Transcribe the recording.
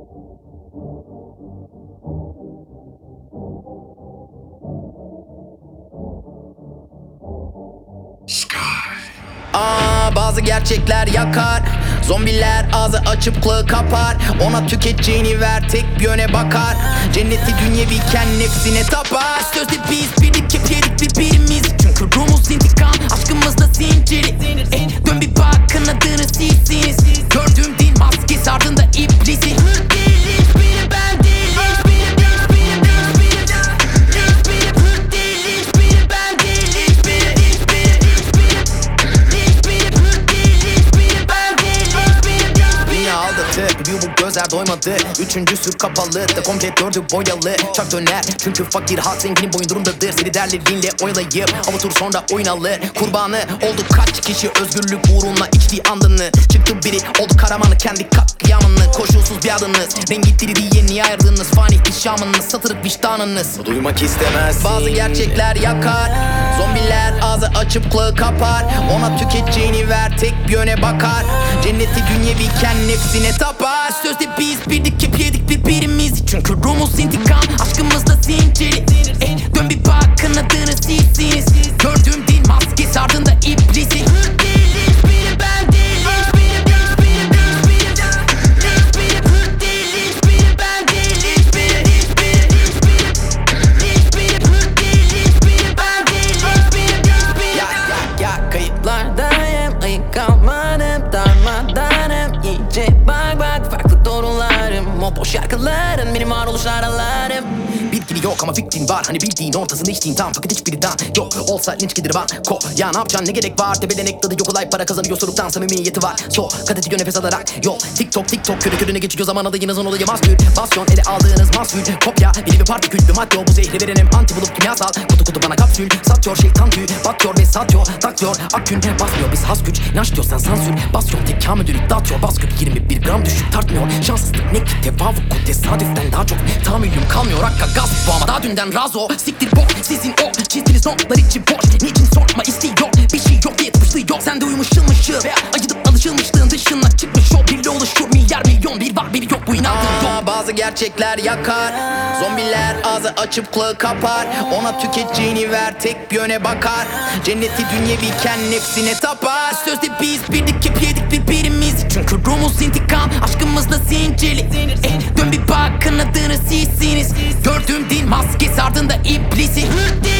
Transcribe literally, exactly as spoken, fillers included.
Aa, bazı gerçekler yakar. Zombiler ağzı açıp kulağı kapar. Ona tüketeceğini ver, tek bir yöne bakar. Cenneti dünyeviyken nefsine tapar. Sözde biz birlik, hep yedik birbirimiz. Çünkü ruhumuz intikam, aşkımız da zinciri. eh, Dön bir bak, kanadını sizsiniz. Gördüğüm değil maskesi, ardında iblisi. Hır değil hiçbiri, ben değil hiçbiri, hiçbiri, hiçbiri, hiçbiri, hır değil hiçbiri, ben değil hiçbiri, hiçbiri, hiçbiri. Dünya aldatı, bir bu gözler doymadı. Üçüncüsü kapalı, da komple dördü boyalı. Çak döner, çünkü fakir halk zenginin boyundurumdadır. Seni derleriyle oyalayıp avutur sonra oyun alır. Kurbanı oldu kaç kişi özgürlük uğruna içtiği andını. Çıktı biri oldu karamanı, kendi katliamını. Koşulsuz bir adınız, rengi diri diye niye ayırdınız? Fani işamınız, satırık vicdanınız duymak istemez. Bazı gerçekler yakar. Zombiler ağzı açıp kulağı kapar. Ona tüketeceğini ver, tek bir yöne bakar. Cenneti dünyeviyken nefsine tapar. Sözde biz birlik, hep yedik birbirimiz. Çünkü ruhumuz intikam, aşkımız da zinciri. eh, Dön bir bak, kanadını sizsiniz. Gördüğüm değil maskesi, ardında iblisi. Hır değil hiçbiri, ben değil hiçbiri, hiçbiri, hiçbiri, hiçbiri, hır değil hiçbiri, ben değil hiçbiri, hiçbiri, hiçbiri, hiçbiri, hır değil hiçbiri, ben değil hiçbiri, hiçbiri. Ya ya ya kayıtlardayım, ayık kalmadım, darmadanım. İyice bak bak, farklı doğrularım. O boş şarkıların benim varoluşlar aralarım. Bilgili yok ama fikrin var, hani bildiğin ortasında içtiğin tam. Fakat hiçbirinden yok olsa linç gelir var. Ko ya ne yapacaksın, ne gerek var? Tepelenek tadı yok, olay para kazanıyor, soruktan samimiyeti var. So kat ediyor nefes alarak yol. TikTok TikTok körü körüne geçiyor zaman, adayınızın olayı maskül. Basyon ele aldığınız maskül. Kopya biri bir partikül, bir madde o, bu zehri verenim. Anti bulup kimyasal kutu kutu bana kapsül. Satıyor şeytan tüy, batıyor ve satıyor. Taklıyor akün, basmıyor biz has güç. İnanç diyorsan sansür, basyon tek kamülürük dağıtıyor. Bas küp yirmi bir gram düşük tartmıyor. Şanssızlık ne ki tevafuk, tesadüften daha çok. Tahammülüm kalmıyor, hakka gaz bu ama daha dünden razo. Siktir bok sizin o çizdiğiniz notlar içi boş. Niçin sorma istiyor, bir şey yok diye tıpışlıyor. Sen de uyumuşsun mışıl veya acıdıp alışılmışlığın dışına çıkmış o. Birle oluşur milyar milyon, bir var biri yok, bu inandığım yok. Bazı gerçekler yakar. Zombiler ağzı açıp kulağı kapar. Ona tüketeceğini ver, tek bir yöne bakar. Cenneti dünyeviyken nefsine tapar. Sözde biz birlik, hep yedik birbirimiz. Çünkü ruhumuz intikam, aşkımız da zincirli. eh, Dön bir bak, kanadını sizsiniz. Gördüğüm değil maskesi, ardında iblisi. Hır değil